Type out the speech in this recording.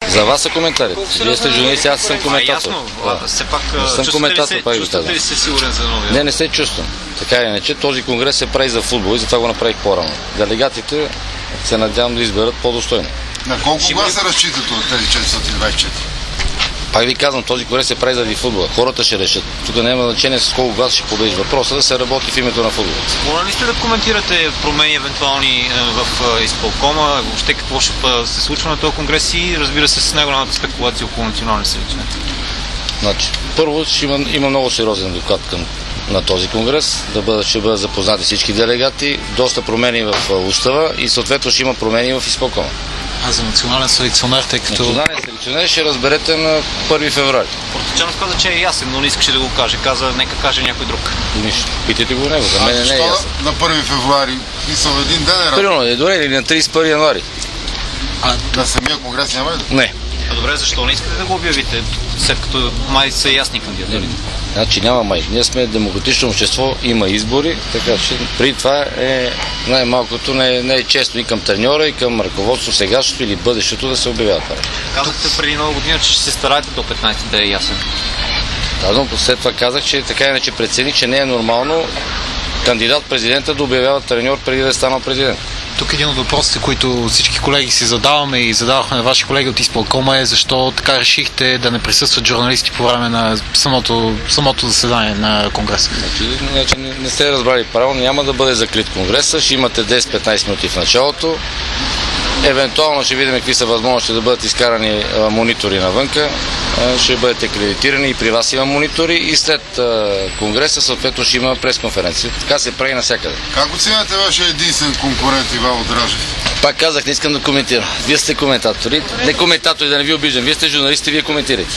За вас са коментарите. Вие сте журналисти, аз съм коментатор. Ясно, все пак чувствате ли се сигурен за новия? Не се чувствам. Така или иначе, този конгрес се прави за футбол и затова го направих по-рано. Делегатите се надявам да изберат по-достойно. На колко гласа разчитат от тези 424? Пак ви казвам, този конгрес се прави заради футбола. Хората ще решат. Тук няма значение с колко глас ще победиш. Въпросът да се работи в името на футбола. Моля ли сте да коментирате промени евентуални в изпълкома, въобще какво ще се случва на този конгрес и разбира се с най-голямата спекулация около националния селекционер? Значи, първо има много сериозен доклад на този конгрес, ще бъдат запознати всички делегати, доста промени в устава и съответно ще има промени в изпълкома. А за национален селекционер, тъй като... Национален селекционер ще разберете на 1 февруари. Портичанов каза, че е ясен, но не искаше да го каже. Каза, нека каже някой друг. Нищо. Питайте го него, за мен не е ясен. На 1 февруари? Мисъл, един ден е Примерно, добре, или на 31 януари. На самия конгрес няма ли? Не. Добре, защо не искате да го обявите, след като май са ясни кандидатурите? Значи няма май. Ние сме демократично общество, има избори, така че при това най-малкото не е честно и към треньора, и към ръководство сегашното или бъдещето да се обявява това. Казахте преди нова година, че ще се стараете до 15 да е ясен. Да, но след това казах, че така иначе прецених, че не е нормално кандидат-президента да обявява треньор преди да е станал президент. Тук един от въпросите, които всички колеги си задаваме и задавахме на ваши колеги от изпълкома е защо така решихте да не присъстват журналисти по време на самото заседание на конгреса. Значи не сте разбрали правилно, няма да бъде закрит конгреса, ще имате 10-15 минути в началото. Евентуално ще видим какви са възможности да бъдат изкарани монитори навънка, ще бъдете кредитирани и при вас има монитори и след конгреса съответно ще има пресконференция. Така се прави навсякъде. Как оценявате вашия единствен конкурент Ивайло Дражев? Пак казах, не искам да коментирам. Вие сте коментатори. Не коментатори, да не ви обиждам. Вие сте журналисти, вие коментирайте.